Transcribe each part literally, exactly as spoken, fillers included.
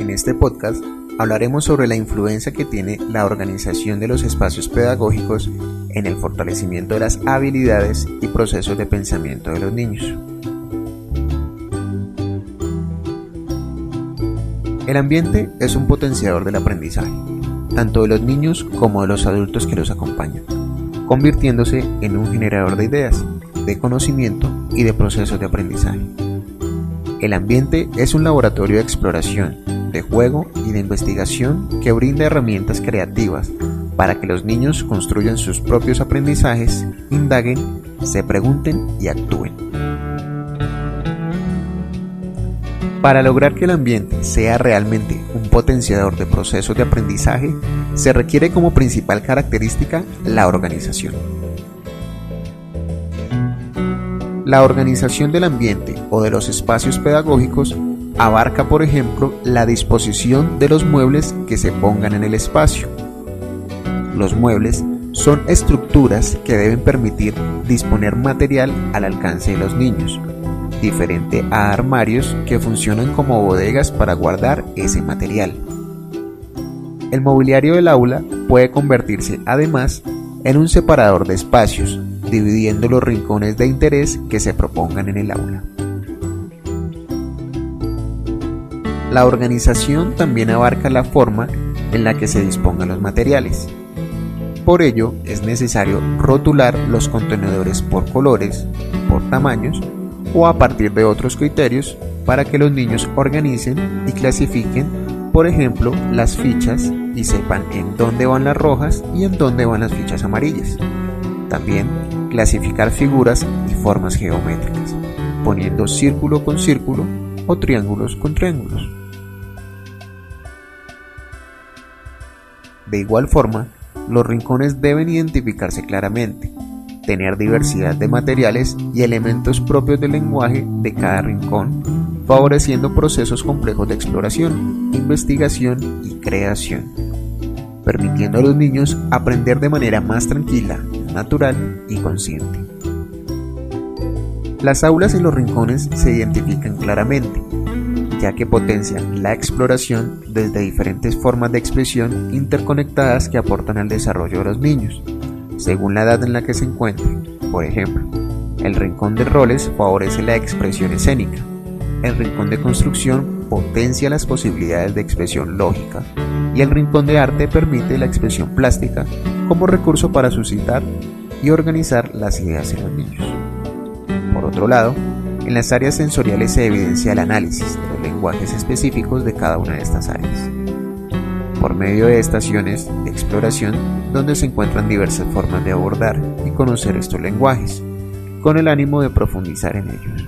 En este podcast hablaremos sobre la influencia que tiene la organización de los espacios pedagógicos en el fortalecimiento de las habilidades y procesos de pensamiento de los niños. El ambiente es un potenciador del aprendizaje, tanto de los niños como de los adultos que los acompañan, convirtiéndose en un generador de ideas, de conocimiento y de procesos de aprendizaje. El ambiente es un laboratorio de exploración, de juego y de investigación que brinda herramientas creativas para que los niños construyan sus propios aprendizajes, indaguen, se pregunten y actúen. Para lograr que el ambiente sea realmente un potenciador de procesos de aprendizaje, se requiere como principal característica la organización. La organización del ambiente o de los espacios pedagógicos abarca, por ejemplo, la disposición de los muebles que se pongan en el espacio. Los muebles son estructuras que deben permitir disponer material al alcance de los niños, diferente a armarios que funcionan como bodegas para guardar ese material. El mobiliario del aula puede convertirse además en un separador de espacios, dividiendo los rincones de interés que se propongan en el aula. La organización también abarca la forma en la que se dispongan los materiales. Por ello, es necesario rotular los contenedores por colores, por tamaños o a partir de otros criterios para que los niños organicen y clasifiquen, por ejemplo, las fichas y sepan en dónde van las rojas y en dónde van las fichas amarillas. También clasificar figuras y formas geométricas, poniendo círculo con círculo o triángulos con triángulos. De igual forma, los rincones deben identificarse claramente, tener diversidad de materiales y elementos propios del lenguaje de cada rincón, favoreciendo procesos complejos de exploración, investigación y creación, permitiendo a los niños aprender de manera más tranquila, natural y consciente. Las aulas y los rincones se identifican claramente, ya que potencian la exploración desde diferentes formas de expresión interconectadas que aportan al desarrollo de los niños, según la edad en la que se encuentren. Por ejemplo, el rincón de roles favorece la expresión escénica, el rincón de construcción potencia las posibilidades de expresión lógica y el rincón de arte permite la expresión plástica como recurso para suscitar y organizar las ideas en los niños. Por otro lado, en las áreas sensoriales se evidencia el análisis de los lenguajes específicos de cada una de estas áreas, por medio de estaciones de exploración donde se encuentran diversas formas de abordar y conocer estos lenguajes, con el ánimo de profundizar en ellos.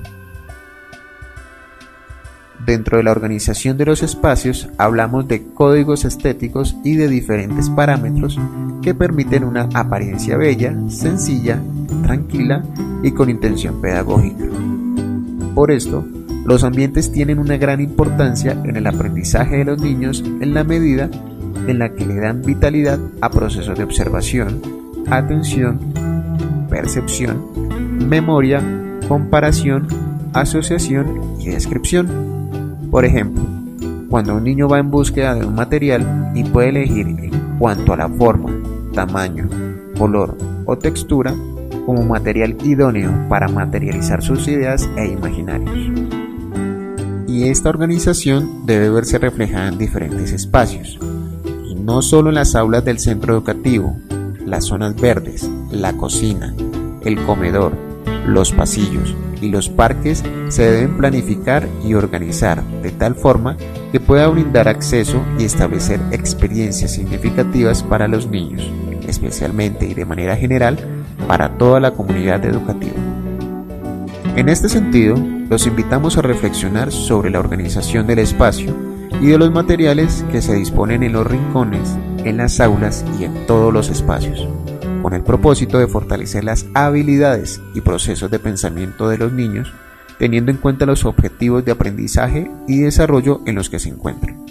Dentro de la organización de los espacios hablamos de códigos estéticos y de diferentes parámetros que permiten una apariencia bella, sencilla, tranquila y con intención pedagógica. Por esto, los ambientes tienen una gran importancia en el aprendizaje de los niños en la medida en la que le dan vitalidad a procesos de observación, atención, percepción, memoria, comparación, asociación y descripción. Por ejemplo, cuando un niño va en búsqueda de un material y puede elegir en cuanto a la forma, tamaño, color o textura como material idóneo para materializar sus ideas e imaginarios. Y esta organización debe verse reflejada en diferentes espacios, y no solo en las aulas del centro educativo, las zonas verdes, la cocina, el comedor, los pasillos y los parques se deben planificar y organizar de tal forma que pueda brindar acceso y establecer experiencias significativas para los niños, especialmente y de manera general para toda la comunidad educativa. En este sentido, los invitamos a reflexionar sobre la organización del espacio y de los materiales que se disponen en los rincones, en las aulas y en todos los espacios, con el propósito de fortalecer las habilidades y procesos de pensamiento de los niños, teniendo en cuenta los objetivos de aprendizaje y desarrollo en los que se encuentran.